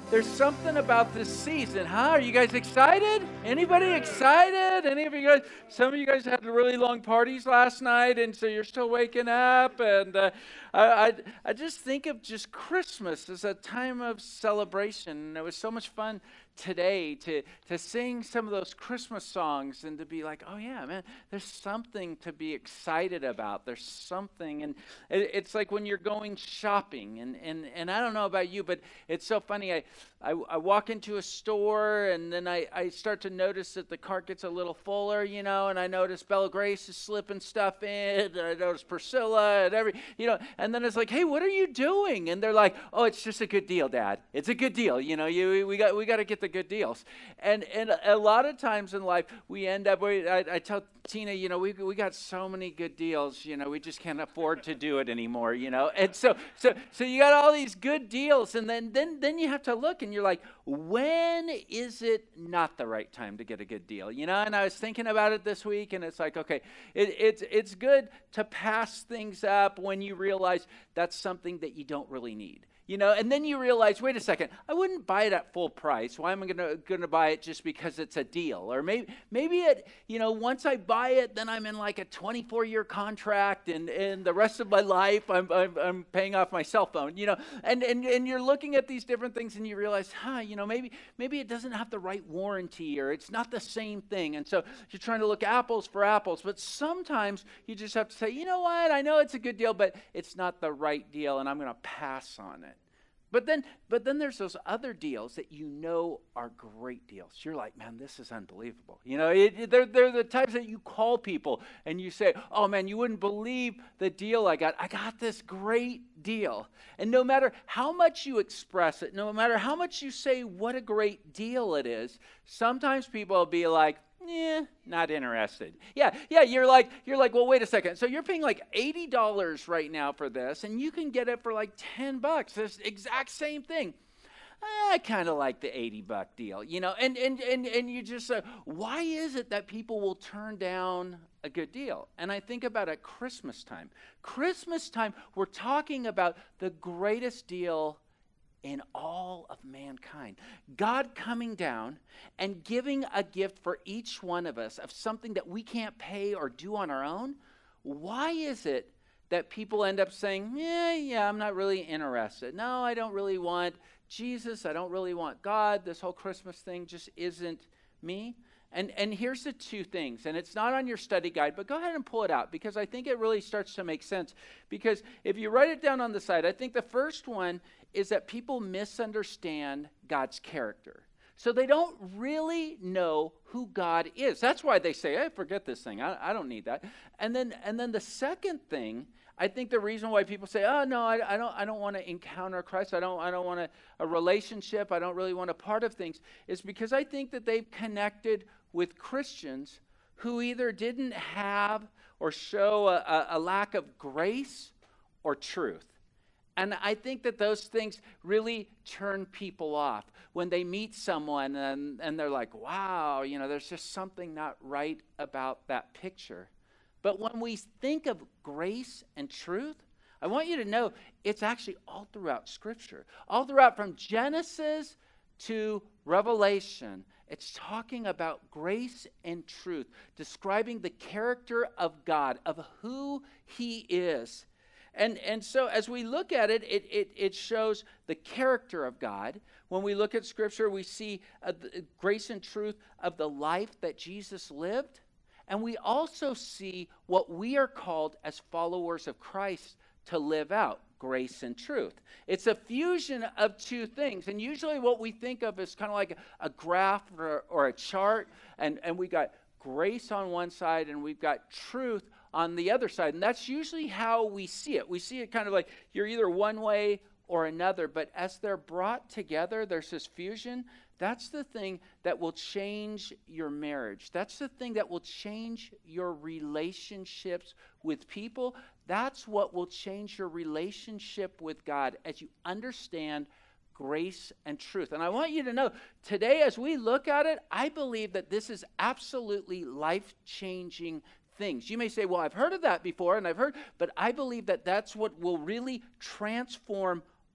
there's something about this season, huh? Are you guys excited? Anybody excited? Any of you guys? Some of you guys had really long parties last night, and so you're still waking up. And I, I, I just think of just Christmas as a time of celebration. And it was so much fun today to sing some of those Christmas songs and to be like, oh yeah, man, there's something to be excited about. There's something, and it's like when you're going shopping, and I don't know about you, but it's so funny. I walk into a store and then I start to notice that the cart gets a little fuller, and I notice Bella Grace is slipping stuff in, and I notice Priscilla and and then it's like, hey, what are you doing? And they're like, oh, it's just a good deal, Dad. It's a good deal. We got to get the good deals. And a lot of times in life we end up. I tell Tina, we got so many good deals. We just can't afford to do it anymore. And so you got all these good deals, and then you have to look, and you're like, when is it not the right time to get a good deal? And I was thinking about it this week, and it's like, okay, it's good to pass things up when you realize that's something that you don't really need. And then you realize, wait a second, I wouldn't buy it at full price. Why am I gonna buy it just because it's a deal? Or maybe it, once I buy it, then I'm in like a 24-year contract, and the rest of my life I'm paying off my cell phone. And you're looking at these different things, and you realize, maybe it doesn't have the right warranty, or it's not the same thing. And so you're trying to look apples for apples, but sometimes you just have to say, you know what, I know it's a good deal, but it's not the right deal, and I'm gonna pass on it. But then there's those other deals that are great deals. You're like, man, this is unbelievable. They're the types that you call people and you say, oh man, you wouldn't believe the deal I got. I got this great deal. And no matter how much you express it, no matter how much you say what a great deal it is, sometimes people will be like, not interested. Yeah, you're like, well, wait a second. So you're paying like $80 right now for this, and you can get it for like $10. This exact same thing. I kind of like the $80 deal, and you just say, why is it that people will turn down a good deal? And I think about at Christmas time. Christmas time, we're talking about the greatest deal in all of mankind. God coming down and giving a gift for each one of us of something that we can't pay or do on our own. Why is it that people end up saying, yeah, I'm not really interested. No, I don't really want Jesus. I don't really want God. This whole Christmas thing just isn't me. And here's the two things, and it's not on your study guide, but go ahead and pull it out, because I think it really starts to make sense. Because if you write it down on the side, I think the first one is that people misunderstand God's character. So they don't really know who God is. That's why they say, hey, forget this thing. I don't need that. And then the second thing, I think the reason why people say, oh no, I don't want to encounter Christ. I don't want a relationship. I don't really want a part of things, is because I think that they've connected with Christians who either didn't have or show a lack of grace or truth. And I think that those things really turn people off when they meet someone and they're like, wow, there's just something not right about that picture. But when we think of grace and truth, I want you to know it's actually all throughout Scripture. All throughout from Genesis to Revelation, it's talking about grace and truth, describing the character of God, of who He is. And so as we look at it, it shows the character of God. When we look at Scripture, we see the grace and truth of the life that Jesus lived. And we also see what we are called as followers of Christ to live out, grace and truth. It's a fusion of two things. And usually what we think of is kind of like a graph or a chart. And we got grace on one side and we've got truth on the other side. And that's usually how we see it. We see it kind of like you're either one way or another. But as they're brought together, there's this fusion. That's the thing that will change your marriage. That's the thing that will change your relationships with people. That's what will change your relationship with God as you understand grace and truth. And I want you to know, today as we look at it, I believe that this is absolutely life-changing things. You may say, well, I've heard of that before, but I believe that that's what will really transform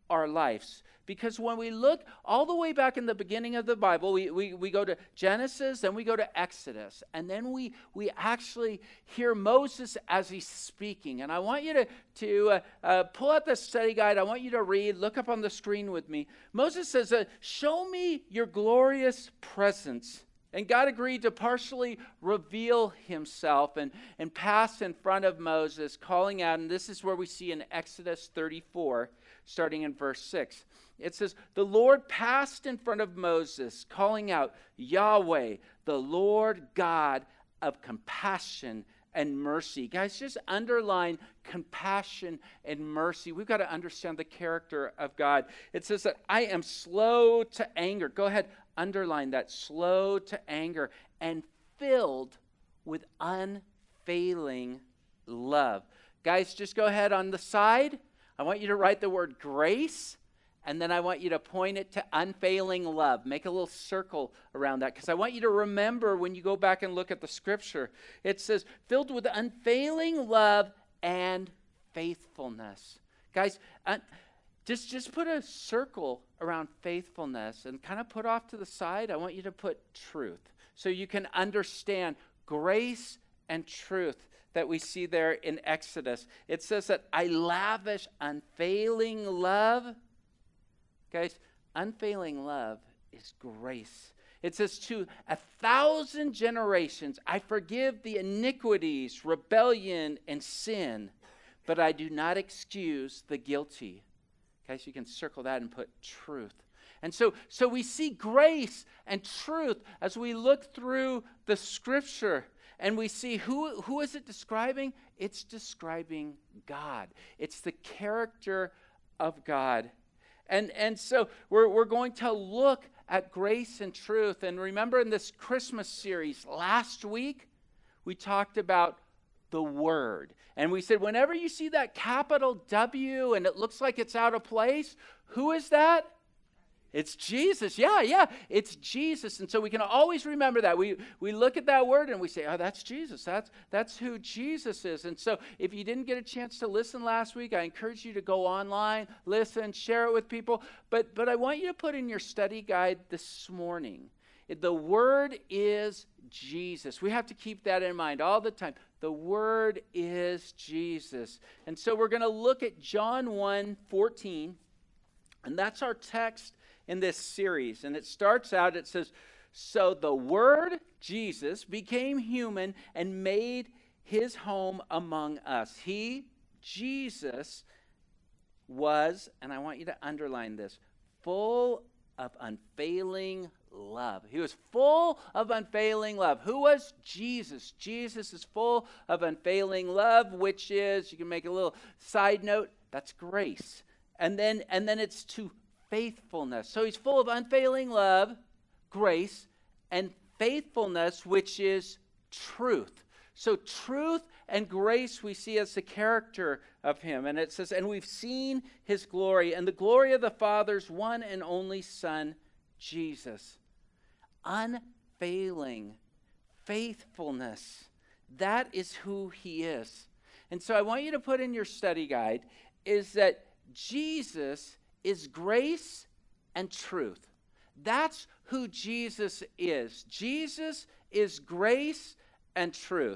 our lives. Because when we look all the way back in the beginning of the Bible, we go to Genesis, then we go to Exodus, and then we actually hear Moses as he's speaking. And I want you to pull out the study guide. I want you to read, look up on the screen with me. Moses says, show me your glorious presence. And God agreed to partially reveal himself and pass in front of Moses, calling out, and this is where we see in Exodus 34, starting in verse 6. It says, the Lord passed in front of Moses, calling out, Yahweh, the Lord God of compassion and mercy. Guys, just underline compassion and mercy. We've got to understand the character of God. It says that I am slow to anger. Go ahead, underline that, slow to anger and filled with unfailing love. Guys, just go ahead on the side. I want you to write the word grace, and then I want you to point it to unfailing love. Make a little circle around that, because I want you to remember when you go back and look at the scripture, it says, filled with unfailing love and faithfulness. Guys, just put a circle around faithfulness and kind of put off to the side. I want you to put truth, so you can understand grace and truth that we see there in Exodus. It says that I lavish unfailing love. Guys, unfailing love is grace. It says to 1,000 generations, I forgive the iniquities, rebellion, and sin, but I do not excuse the guilty. Guys, you can circle that and put truth. And so we see grace and truth as we look through the scripture, and we see who is it describing? It's describing God. It's the character of God. And so we're going to look at grace and truth. And remember, in this Christmas series last week, we talked about the Word. And we said, whenever you see that capital W and it looks like it's out of place, who is that? It's Jesus. Yeah, it's Jesus. And so we can always remember that. We look at that word and we say, oh, that's Jesus. That's who Jesus is. And so if you didn't get a chance to listen last week, I encourage you to go online, listen, share it with people. But I want you to put in your study guide this morning, the word is Jesus. We have to keep that in mind all the time. The word is Jesus. And so we're going to look at John 1:14, and that's our text in this series. And it starts out, it says, so the Word, Jesus, became human and made his home among us. He, Jesus, was, and I want you to underline this, full of unfailing love. He was full of unfailing love. Who was Jesus? Jesus is full of unfailing love, which is, you can make a little side note, that's grace. And then it's to faithfulness. So he's full of unfailing love, grace, and faithfulness, which is truth. So truth and grace we see as the character of him. And it says, and we've seen his glory, and the glory of the Father's one and only Son, Jesus. Unfailing faithfulness. That is who he is. And so I want you to put in your study guide is that Jesus is grace and truth. That's who Jesus is. Jesus is grace and truth.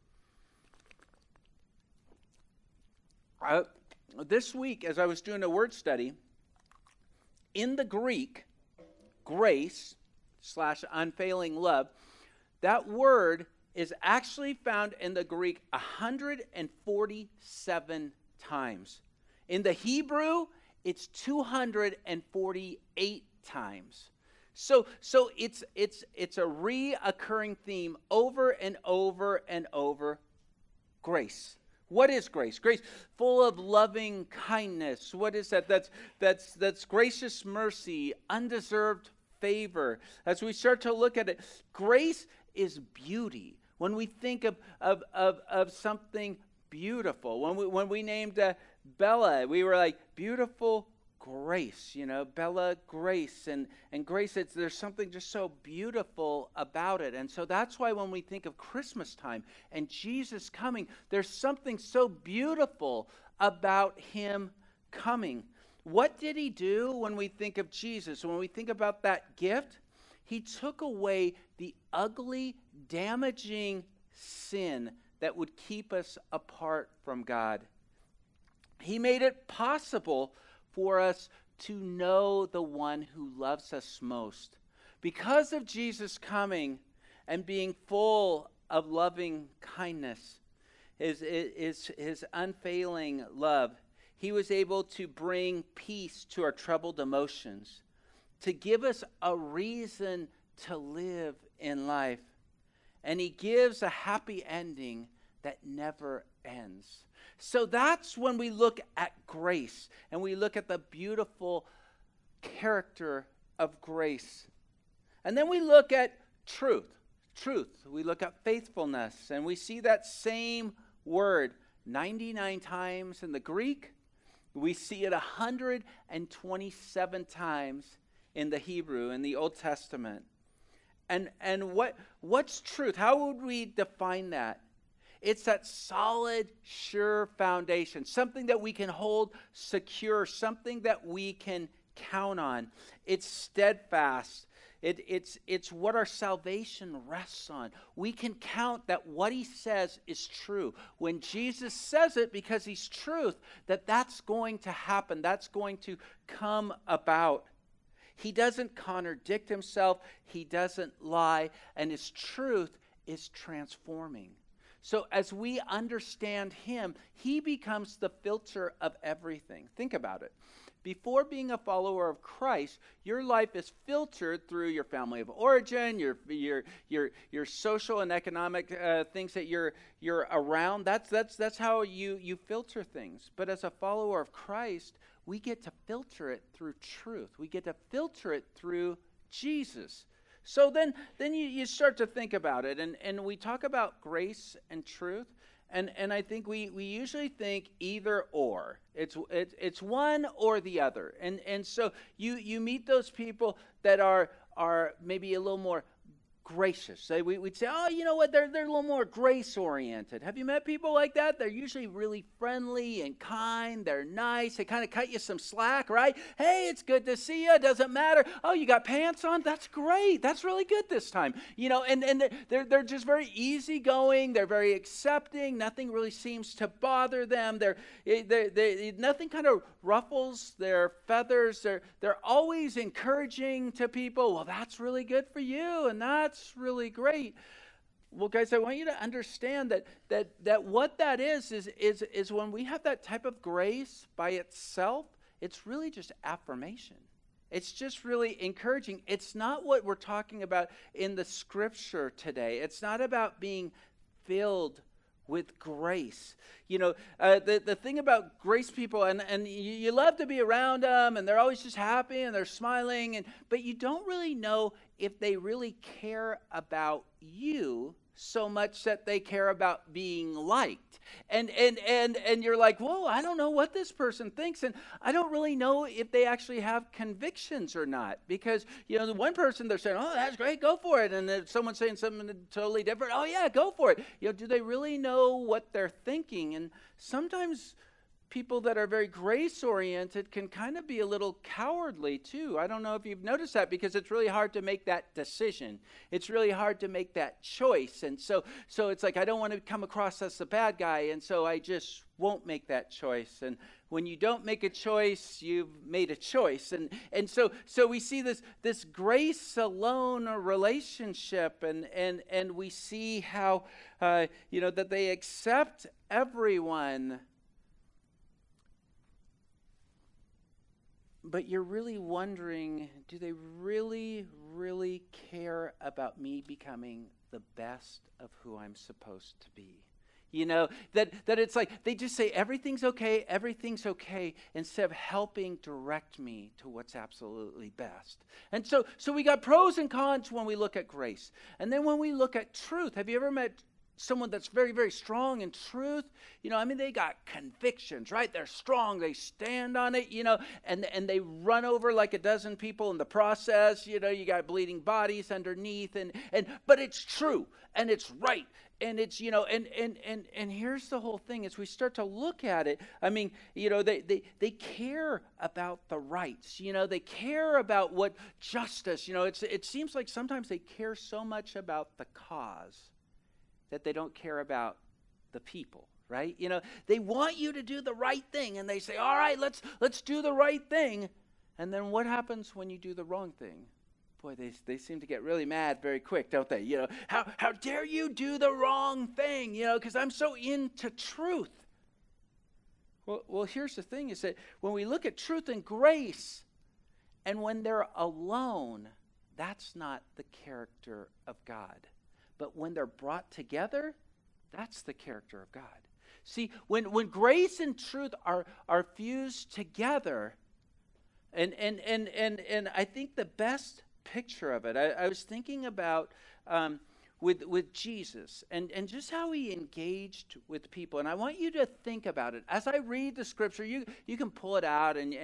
This week, as I was doing a word study, in the Greek, grace / unfailing love, that word is actually found in the Greek 147 times. In the Hebrew, it's 248 times. So it's a reoccurring theme over and over and over. Grace. What is grace? Grace, full of loving kindness. What is that? That's gracious mercy, undeserved favor. As we start to look at it, grace is beauty. When we think of something beautiful, when we named Bella, we were like, beautiful Grace, Bella Grace. And Grace, there's something just so beautiful about it. And so that's why when we think of Christmas time and Jesus coming, there's something so beautiful about him coming. What did he do when we think of Jesus? When we think about that gift, he took away the ugly, damaging sin that would keep us apart from God. He made it possible for us to know the one who loves us most. Because of Jesus coming and being full of loving kindness, his unfailing love, he was able to bring peace to our troubled emotions, to give us a reason to live in life. And he gives a happy ending that never ends. So that's when we look at grace and we look at the beautiful character of grace. And then we look at truth. We look at faithfulness, and we see that same word 99 times in the Greek. We see it 127 times in the Hebrew, in the Old Testament. And what's truth? How would we define that? It's that solid, sure foundation, something that we can hold secure, something that we can count on. It's steadfast. It's what our salvation rests on. We can count that what he says is true. When Jesus says it, because he's truth, that's going to happen. That's going to come about. He doesn't contradict himself. He doesn't lie. And his truth is transforming. So as we understand him, he becomes the filter of everything. Think about it. Before being a follower of Christ, your life is filtered through your family of origin, your social and economic things that you're around. That's how you filter things. But as a follower of Christ, we get to filter it through truth. We get to filter it through Jesus. So then you start to think about it, and we talk about grace and truth. And I think we usually think either or. It's one or the other. And so you meet those people that are maybe a little more gracious. We'd say, oh, you know what, they're a little more grace-oriented. Have you met people like that? They're usually really friendly and kind. They're nice. They kind of cut you some slack, right? Hey, it's good to see you. It doesn't matter. Oh, you got pants on? That's great. That's really good this time. You know, and they're just very easygoing. They're very accepting. Nothing really seems to bother them. Nothing kind of ruffles their feathers. They're always encouraging to people. Well, that's really good for you, and that's really great. Well, guys, I want you to understand that what that is when we have that type of grace by itself, it's really just affirmation. It's just really encouraging. It's not what we're talking about in the scripture today. It's not about being filled with grace. You know, the thing about grace people, and you love to be around them, and they're always just happy, and they're smiling, but you don't really know if they really care about you so much that they care about being liked. And you're like, whoa, I don't know what this person thinks, and I don't really know if they actually have convictions or not. Because, you know, the one person, they're saying, oh, that's great, go for it. And then someone's saying something totally different, oh yeah, go for it. You know, do they really know what they're thinking? And sometimes people that are very grace-oriented can kind of be a little cowardly too. I don't know if you've noticed that, because it's really hard to make that decision. It's really hard to make that choice. And so it's like, I don't want to come across as the bad guy, and so I just won't make that choice. And when you don't make a choice, you've made a choice. And so we see this grace alone relationship, and we see how that they accept everyone. But you're really wondering, do they really, really care about me becoming the best of who I'm supposed to be? You know, that it's like they just say everything's okay, instead of helping direct me to what's absolutely best. And so we got pros and cons when we look at grace. And then when we look at truth, have you ever met someone that's very, very strong in truth, they got convictions, right? They're strong. They stand on it, and they run over like a dozen people in the process. You got bleeding bodies underneath, but it's true and it's right. And it's, and here's the whole thing as we start to look at it. They care about the rights, they care about what justice, it seems like sometimes they care so much about the cause that they don't care about the people, right? They want you to do the right thing, and they say, all right, let's do the right thing. And then what happens when you do the wrong thing? Boy, they seem to get really mad very quick, don't they? How dare you do the wrong thing, because I'm so into truth. Well, here's the thing, is that when we look at truth and grace, and when they're alone, that's not the character of God. But when they're brought together, that's the character of God. See, when grace and truth are fused together, and I think the best picture of it, I was thinking about with Jesus and just how he engaged with people. And I want you to think about it. As I read the scripture, you can pull it out and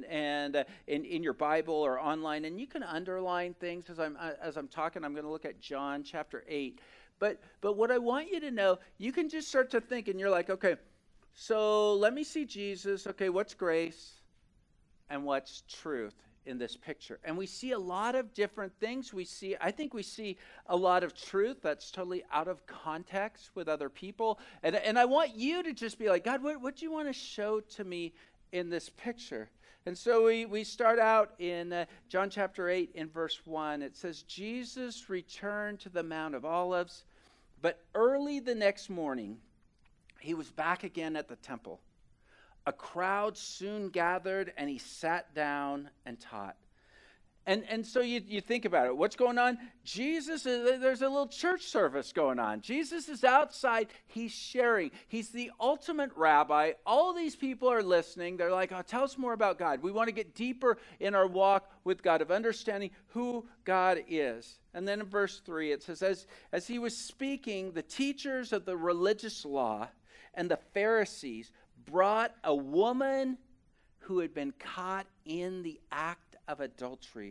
in your Bible or online, and you can underline things as I'm talking. I'm going to look at John chapter 8. But what I want you to know, you can just start to think, and you're like, okay, so let me see Jesus. Okay, what's grace and what's truth in this picture? And we see a lot of different things. I think we see a lot of truth that's totally out of context with other people. And I want you to just be like, God, what do you want to show to me in this picture? And so we start out in John chapter 8 in verse 1. It says, Jesus returned to the Mount of Olives, but early the next morning, he was back again at the temple. A crowd soon gathered, and he sat down and taught. And so you think about it. What's going on? There's a little church service going on. Jesus is outside. He's sharing. He's the ultimate rabbi. All these people are listening. They're like, oh, tell us more about God. We want to get deeper in our walk with God, of understanding who God is. And then in verse 3, it says, as he was speaking, the teachers of the religious law and the Pharisees brought a woman who had been caught in the act of adultery.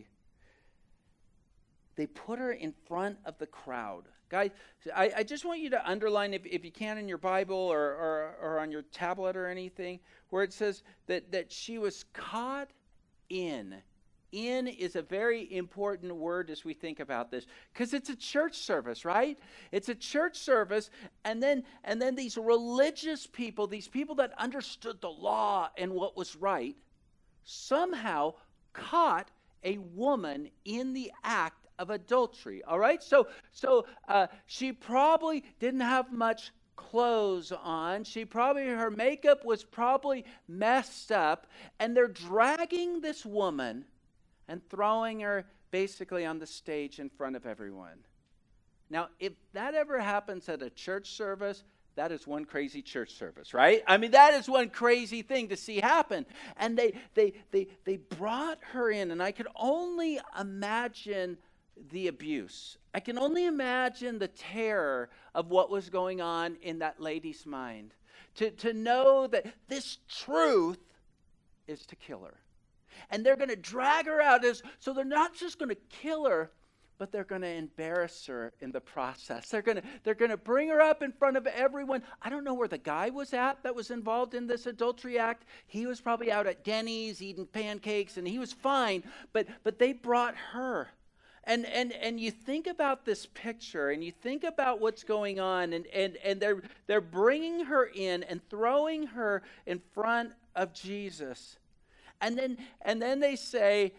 They put her in front of the crowd. Guys, I just want you to underline, if you can, in your Bible or on your tablet or anything, where it says that she was caught in. In is a very important word as we think about this, because it's a church service, right? It's a church service, and then these religious people, these people that understood the law and what was right, somehow caught a woman in the act of adultery. All right, so she probably didn't have much clothes on. Her makeup was probably messed up, and they're dragging this woman and throwing her basically on the stage in front of everyone. Now, if that ever happens at a church service, that is one crazy church service, right? That is one crazy thing to see happen. And they brought her in, and I could only imagine the abuse. I can only imagine the terror of what was going on in that lady's mind. To know that this truth is to kill her. And they're going to drag her out. So they're not just going to kill her, but they're going to embarrass her in the process. They're going to bring her up in front of everyone. I don't know where the guy was at that was involved in this adultery act. He was probably out at Denny's eating pancakes, and he was fine. But they brought her. And you think about this picture, and you think about what's going on, and they're bringing her in and throwing her in front of Jesus. And then they say,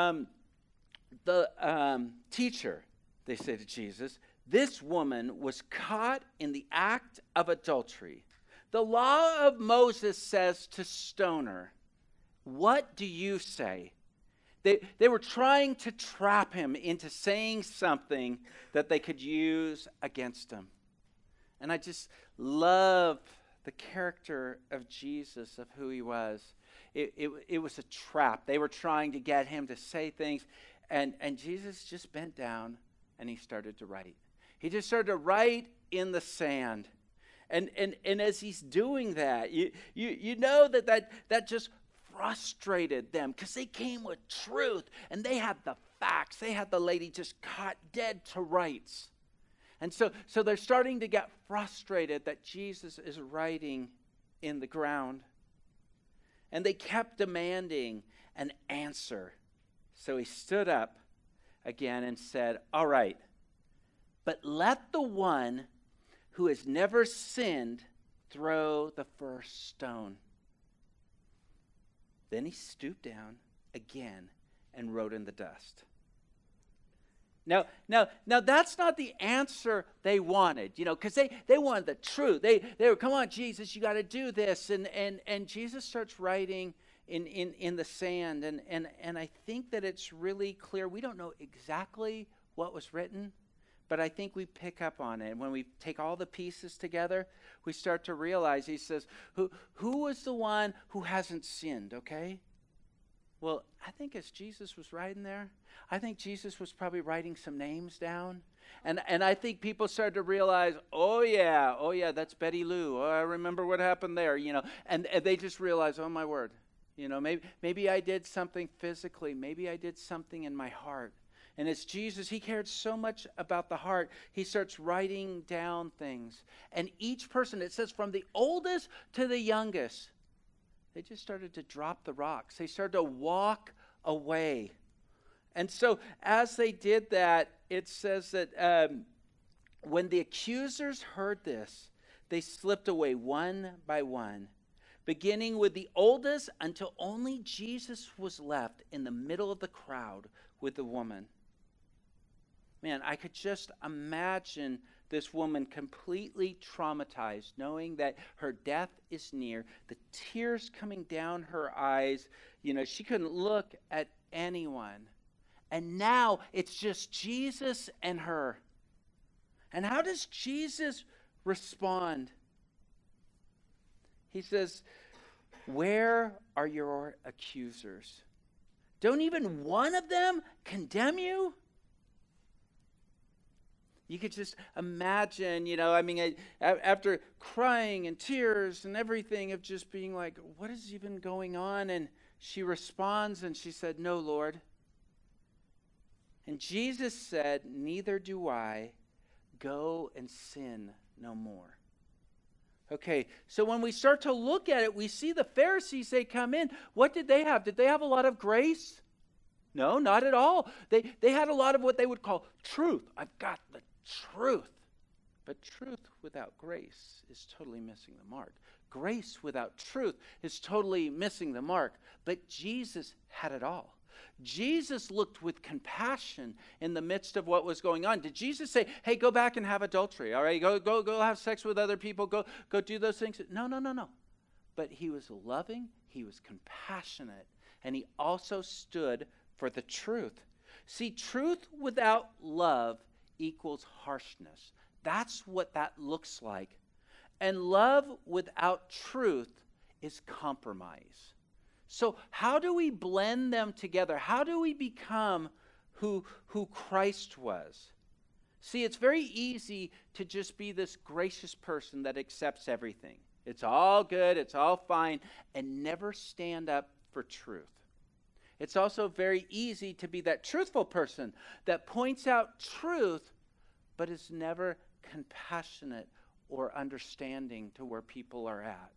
teacher, they say to Jesus, this woman was caught in the act of adultery. The law of Moses says to stone her. What do you say? They were trying to trap him into saying something that they could use against him. And I just love the character of Jesus, of who he was. It was a trap. They were trying to get him to say things. And Jesus just bent down and he started to write. He just started to write in the sand. And as he's doing that, you know that just frustrated them because they came with truth and they had the facts. They had the lady just caught dead to rights. And so they're starting to get frustrated that Jesus is writing in the ground. And they kept demanding an answer. So he stood up again and said, "All right, but let the one who has never sinned throw the first stone." Then he stooped down again and wrote in the dust. Now that's not the answer they wanted, because they wanted the truth. They were, "Come on, Jesus, you got to do this." And Jesus starts writing in the sand. And I think that it's really clear. We don't know exactly what was written, but I think we pick up on it. And when we take all the pieces together, we start to realize, he says, who was the one who hasn't sinned, okay? Well, I think as Jesus was writing there, I think Jesus was probably writing some names down. And I think people started to realize, oh yeah, that's Betty Lou. Oh, I remember what happened there, And they just realized, oh my word, maybe I did something physically. Maybe I did something in my heart. And as Jesus, he cared so much about the heart, he starts writing down things. And each person, it says from the oldest to the youngest, they just started to drop the rocks. They started to walk away. And so as they did that, it says that when the accusers heard this, they slipped away one by one, beginning with the oldest until only Jesus was left in the middle of the crowd with the woman. Man, I could just imagine this woman completely traumatized, knowing that her death is near, the tears coming down her eyes. She couldn't look at anyone. And now it's just Jesus and her. And how does Jesus respond? He says, "Where are your accusers? Don't even one of them condemn you?" You could just imagine, after crying and tears and everything, of just being like, what is even going on? And she responds and she said, "No, Lord." And Jesus said, "Neither do I. Go and sin no more." Okay, so when we start to look at it, we see the Pharisees, they come in. What did they have? Did they have a lot of grace? No, not at all. They had a lot of what they would call truth. I've got the truth. But truth without grace is totally missing the mark. Grace without truth is totally missing the mark. But Jesus had it all. Jesus looked with compassion in the midst of what was going on. Did Jesus say, "Hey, go back and have adultery, all right? Go have sex with other people. Go do those things"? No. But he was loving, he was compassionate, and he also stood for the truth. See, truth without love equals harshness. That's what that looks like. And love without truth is compromise. So how do we blend them together? How do we become who Christ was? See, it's very easy to just be this gracious person that accepts everything. It's all good, it's all fine, and never stand up for truth. It's also very easy to be that truthful person that points out truth, but is never compassionate or understanding to where people are at.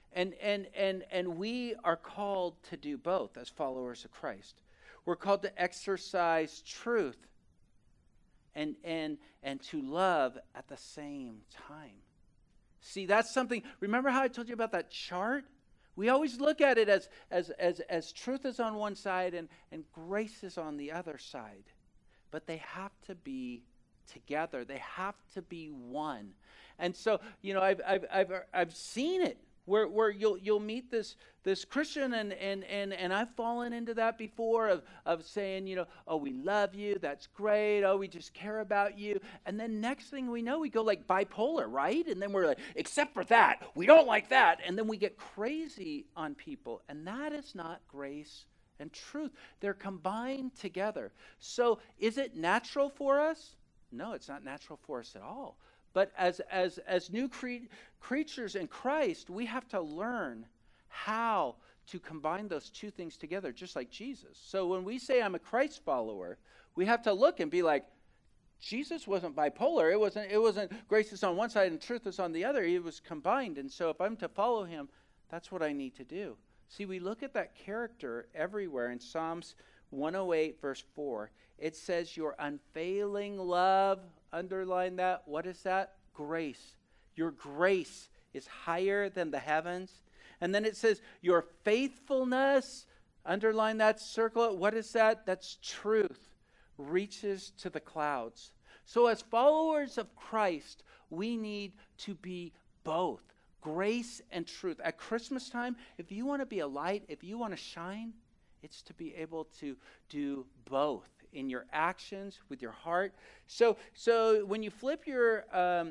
And we are called to do both as followers of Christ. We're called to exercise truth and to love at the same time. See, that's something. Remember how I told you about that chart? We always look at it as truth is on one side and grace is on the other side. But they have to be together. They have to be one. And so, I've seen it where you'll meet this Christian and I've fallen into that before of saying, "Oh, we love you, that's great, oh, we just care about you." And then next thing we know, we go like bipolar, right? And then we're like, except for that, we don't like that. And then we get crazy on people. And that is not grace and truth. They're combined together. So is it natural for us? No, it's not natural for us at all. But as new creatures in Christ, we have to learn how to combine those two things together, just like Jesus. So when we say I'm a Christ follower, we have to look and be like, Jesus wasn't bipolar. It wasn't grace is on one side and truth is on the other. It was combined. And so if I'm to follow him, that's what I need to do. See, we look at that character everywhere. In Psalms 108, verse 4, it says your unfailing love, underline that. What is that? Grace. Your grace is higher than the heavens. And then it says your faithfulness, underline that, circle it. What is that? That's truth, reaches to the clouds. So as followers of Christ, we need to be both grace and truth. At Christmas time, if you want to be a light, if you want to shine, it's to be able to do both in your actions, with your heart. So when you flip your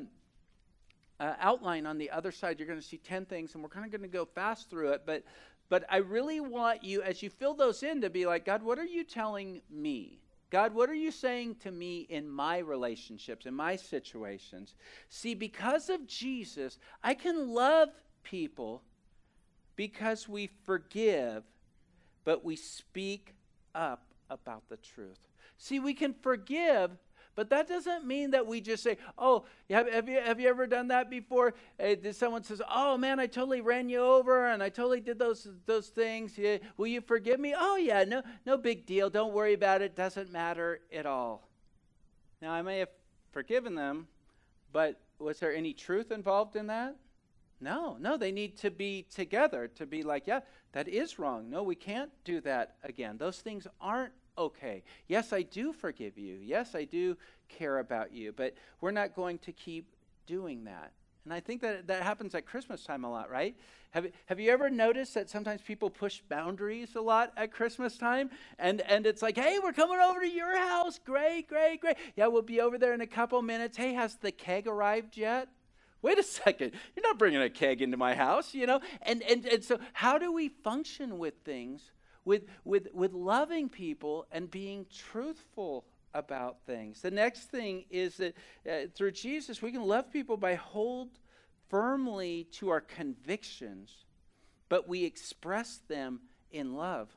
outline on the other side, you're going to see 10 things, and we're kind of going to go fast through it. But I really want you, as you fill those in, to be like, God, what are you telling me? God, what are you saying to me in my relationships, in my situations? See, because of Jesus, I can love people because we forgive, but we speak up about the truth. See, we can forgive, but that doesn't mean that we just say, oh, have you ever done that before? Someone says, oh, man, I totally ran you over and I totally did those things. Yeah, will you forgive me? Oh, yeah, no big deal. Don't worry about it. Doesn't matter at all. Now, I may have forgiven them, but was there any truth involved in that? No, they need to be together to be like, yeah, that is wrong. No, we can't do that again. Those things aren't okay. Yes, I do forgive you. Yes, I do care about you, but we're not going to keep doing that. And I think that happens at Christmas time a lot, right? Have you ever noticed that sometimes people push boundaries a lot at Christmas time? And it's like, hey, we're coming over to your house. Great. Yeah, we'll be over there in a couple minutes. Hey, has the keg arrived yet? Wait a second, you're not bringing a keg into my house, you know? And so how do we function with things, with loving people and being truthful about things? The next thing is that through Jesus, we can love people by hold firmly to our convictions, but we express them in love.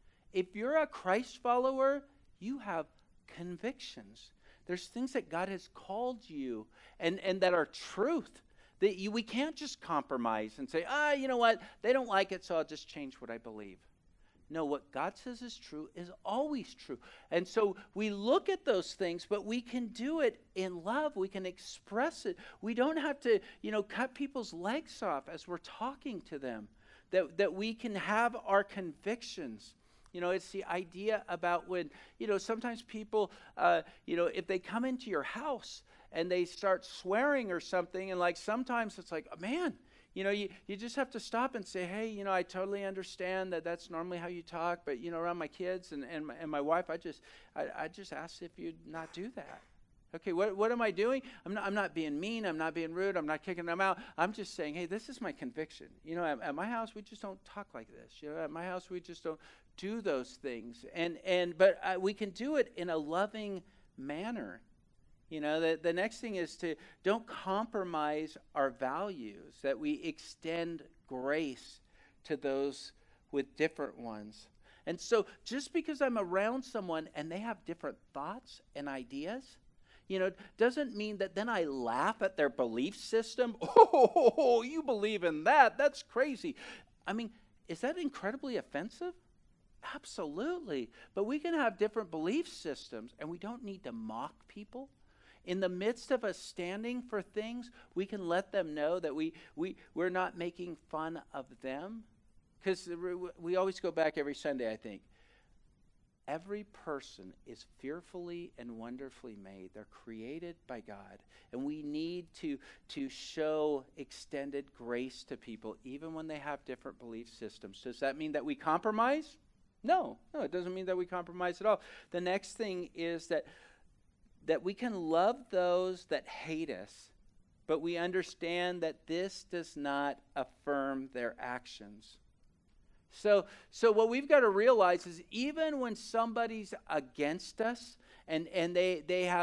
If you're a Christ follower, you have convictions. There's things that God has called you and that are truth. That we can't just compromise and say, you know what, they don't like it, so I'll just change what I believe. No, what God says is true is always true. And so we look at those things, but we can do it in love. We can express it. We don't have to, cut people's legs off as we're talking to them. That we can have our convictions. It's the idea about when, sometimes people, if they come into your house and they start swearing or something, and like sometimes it's like, man, you just have to stop and say, hey, I totally understand that that's normally how you talk, but, around my kids and my wife, I just asked if you'd not do that. Okay, what am I doing? I'm not being mean. I'm not being rude. I'm not kicking them out. I'm just saying, hey, this is my conviction. At my house, we just don't talk like this. At my house, we just don't do those things. But we can do it in a loving manner. The next thing is to don't compromise our values, that we extend grace to those with different ones. And so just because I'm around someone and they have different thoughts and ideas, doesn't mean that then I laugh at their belief system. Oh, you believe in that? That's crazy. I mean, is that incredibly offensive? Absolutely. But we can have different belief systems, and we don't need to mock people. In the midst of us standing for things, we can let them know that we're not making fun of them. Because we always go back every Sunday, I think. Every person is fearfully and wonderfully made. They're created by God. And we need to show extended grace to people, even when they have different belief systems. Does that mean that we compromise? No, it doesn't mean that we compromise at all. The next thing is that we can love those that hate us, but we understand that this does not affirm their actions. So what we've got to realize is even when somebody's against us and they have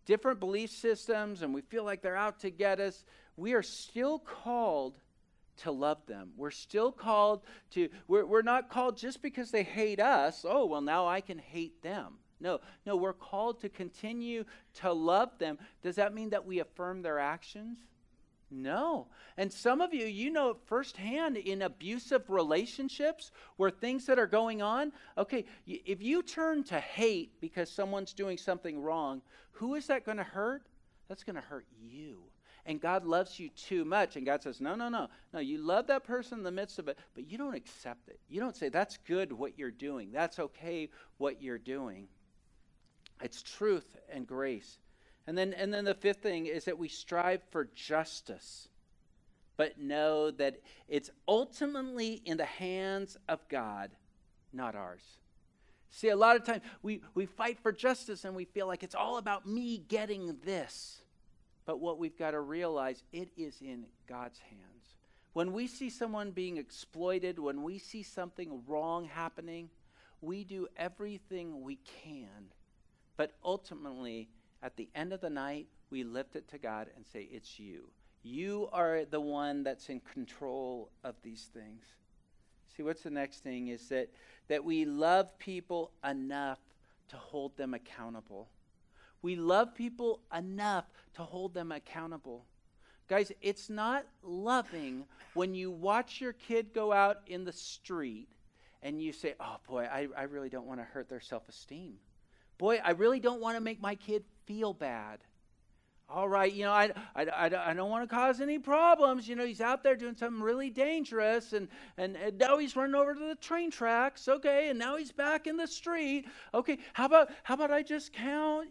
different belief systems and we feel like they're out to get us, we are still called to love them. We're still called to, we're not called just because they hate us, oh, well, now I can hate them. No, we're called to continue to love them. Does that mean that we affirm their actions? No. And some of you, you know firsthand in abusive relationships where things that are going on, okay, if you turn to hate because someone's doing something wrong, who is that going to hurt? That's going to hurt you. And God loves you too much. And God says, no, you love that person in the midst of it, but you don't accept it. You don't say, that's good what you're doing. That's okay what you're doing. It's truth and grace. And then the fifth thing is that we strive for justice, but know that it's ultimately in the hands of God, not ours. See, a lot of times we fight for justice and we feel like it's all about me getting this. But what we've got to realize, it is in God's hands. When we see someone being exploited, when we see something wrong happening, we do everything we can. But ultimately, at the end of the night, we lift it to God and say, it's you. You are the one that's in control of these things. See, what's the next thing is that we love people enough to hold them accountable. We love people enough to hold them accountable. Guys, it's not loving when you watch your kid go out in the street and you say, oh boy, I really don't want to hurt their self-esteem. Boy, I really don't want to make my kid feel bad. All right, I don't want to cause any problems. He's out there doing something really dangerous, and now he's running over to the train tracks. Okay, and now he's back in the street. Okay, how about I just count?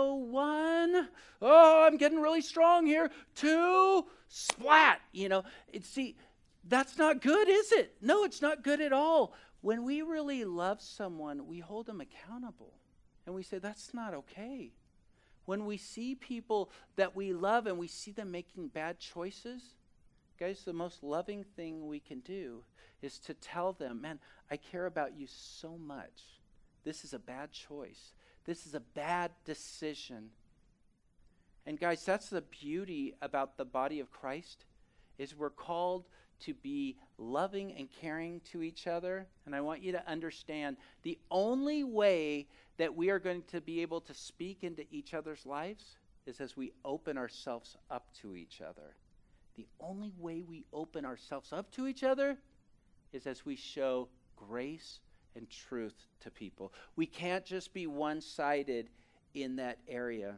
1. Oh, I'm getting really strong here. 2, splat. See, that's not good, is it? No, it's not good at all. When we really love someone, we hold them accountable, and we say that's not okay. When we see people that we love and we see them making bad choices, guys, the most loving thing we can do is to tell them, man, I care about you so much. This is a bad choice. This is a bad decision. And guys, that's the beauty about the body of Christ, is we're called to be loving and caring to each other. And I want you to understand, the only way that we are going to be able to speak into each other's lives is as we open ourselves up to each other. The only way we open ourselves up to each other is as we show grace and truth to people. We can't just be one-sided in that area.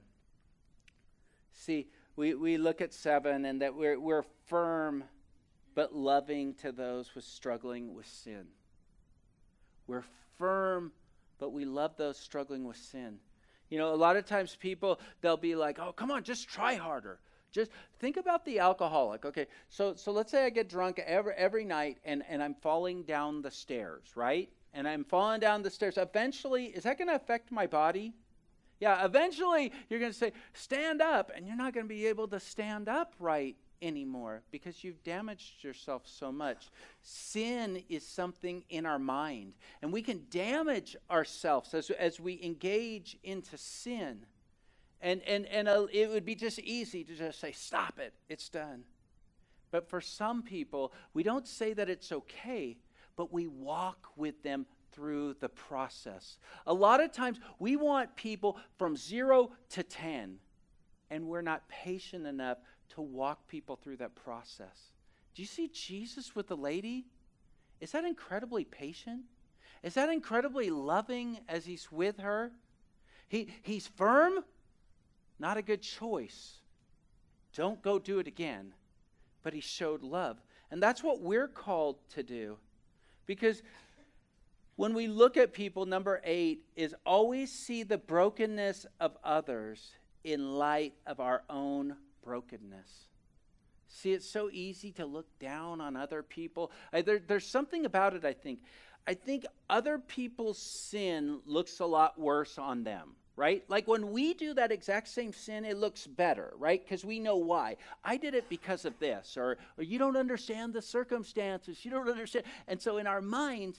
See, we look at 7 and that we're firm but loving to those who are struggling with sin. We're firm, but we love those struggling with sin. A lot of times people, they'll be like, oh, come on, just try harder. Just think about the alcoholic. Okay, so let's say I get drunk every night and I'm falling down the stairs, right? And I'm falling down the stairs. Eventually, is that going to affect my body? Yeah, eventually you're going to say, stand up, and you're not going to be able to stand up right anymore because you've damaged yourself so much. Sin is something in our mind, and we can damage ourselves as we engage into sin. And it would be just easy to just say, stop it, it's done. But for some people, we don't say that it's okay, but we walk with them through the process. A lot of times we want people from 0 to 10, and we're not patient enough to walk people through that process. Do you see Jesus with the lady? Is that incredibly patient? Is that incredibly loving as he's with her? He's firm, not a good choice. Don't go do it again. But he showed love. And that's what we're called to do. Because when we look at people, number 8 is always see the brokenness of others in light of our own brokenness. See, it's so easy to look down on other people. There's something about it, I think. I think other people's sin looks a lot worse on them, right? Like when we do that exact same sin, it looks better, right? Because we know why. I did it because of this, or you don't understand the circumstances. You don't understand. And so in our minds,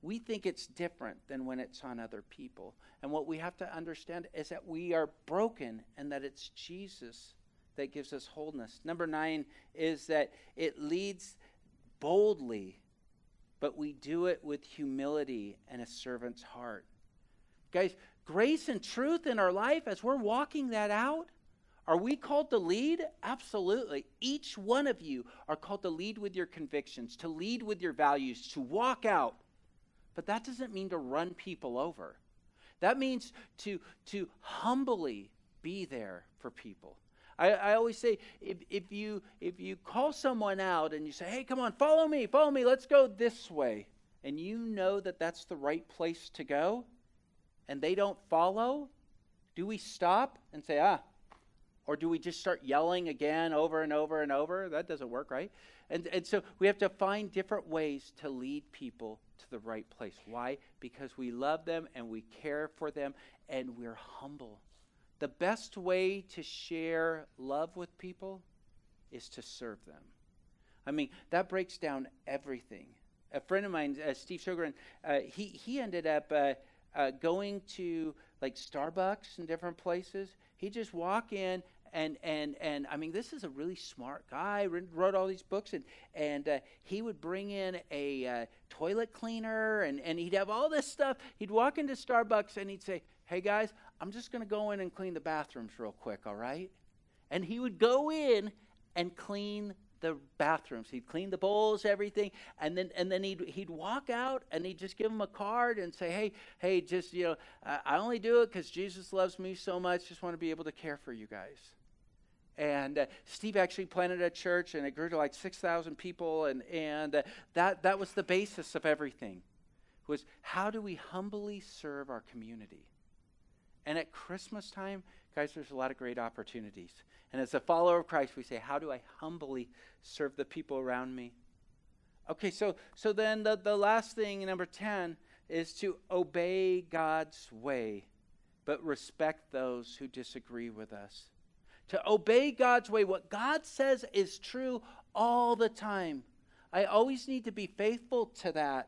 we think it's different than when it's on other people. And what we have to understand is that we are broken and that it's Jesus that gives us wholeness. Number 9 is that it leads boldly, but we do it with humility and a servant's heart. Guys, grace and truth in our life, as we're walking that out, are we called to lead? Absolutely. Each one of you are called to lead with your convictions, to lead with your values, to walk out. But that doesn't mean to run people over. That means to humbly be there for people. I always say, if you call someone out and you say, hey, come on, follow me, let's go this way, and you know that that's the right place to go, and they don't follow, do we stop and say, or do we just start yelling again over and over and over? That doesn't work, right? And so we have to find different ways to lead people to the right place. Why? Because we love them and we care for them and we're humble. The best way to share love with people is to serve them. I mean, that breaks down everything. A friend of mine, Steve Sugaran, he ended up going to like Starbucks and different places. He'd just walk in and I mean, this is a really smart guy, wrote all these books, and he would bring in a toilet cleaner and he'd have all this stuff. He'd walk into Starbucks and he'd say, hey guys, I'm just going to go in and clean the bathrooms real quick, all right? And he would go in and clean the bathrooms. He'd clean the bowls, everything, and then he'd walk out and he'd just give them a card and say, hey, just, I only do it because Jesus loves me so much. Just want to be able to care for you guys. And Steve actually planted a church, and it grew to like 6,000 people, and that was the basis of everything, was how do we humbly serve our community? And at Christmas time, guys, there's a lot of great opportunities. And as a follower of Christ, we say, how do I humbly serve the people around me? Okay, so then the last thing, number 10, is to obey God's way, but respect those who disagree with us. To obey God's way, what God says is true all the time. I always need to be faithful to that.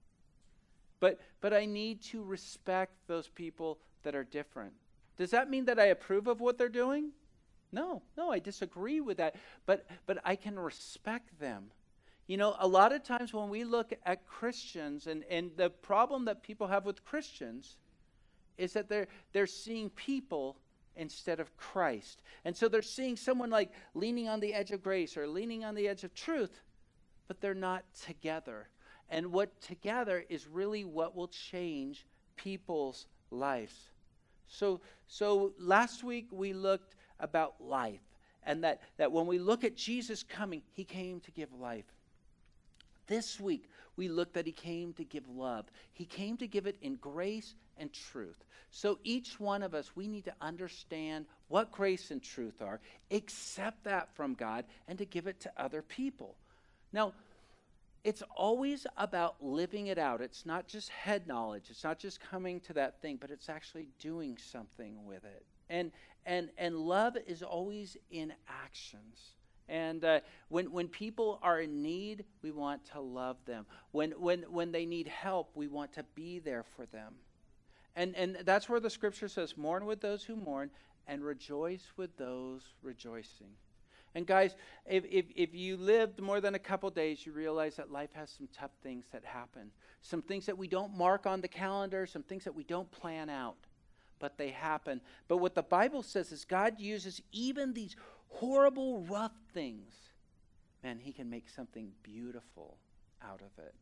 But I need to respect those people that are different. Does that mean that I approve of what they're doing? No, I disagree with that. But I can respect them. A lot of times when we look at Christians, and the problem that people have with Christians is that they're seeing people instead of Christ. And so they're seeing someone like leaning on the edge of grace or leaning on the edge of truth, but they're not together. And what together is really what will change people's lives. So last week we looked about life, and that when we look at Jesus coming, he came to give life. This week we looked that he came to give love. He came to give it in grace and truth. So each one of us, we need to understand what grace and truth are, accept that from God, and to give it to other people. Now, it's always about living it out. It's not just head knowledge. It's not just coming to that thing, but it's actually doing something with it. And love is always in actions. And when people are in need, we want to love them. When they need help, we want to be there for them. And that's where the scripture says, mourn with those who mourn and rejoice with those rejoicing. And guys, if you lived more than a couple days, you realize that life has some tough things that happen. Some things that we don't mark on the calendar, some things that we don't plan out, but they happen. But what the Bible says is God uses even these horrible, rough things. Man, he can make something beautiful out of it.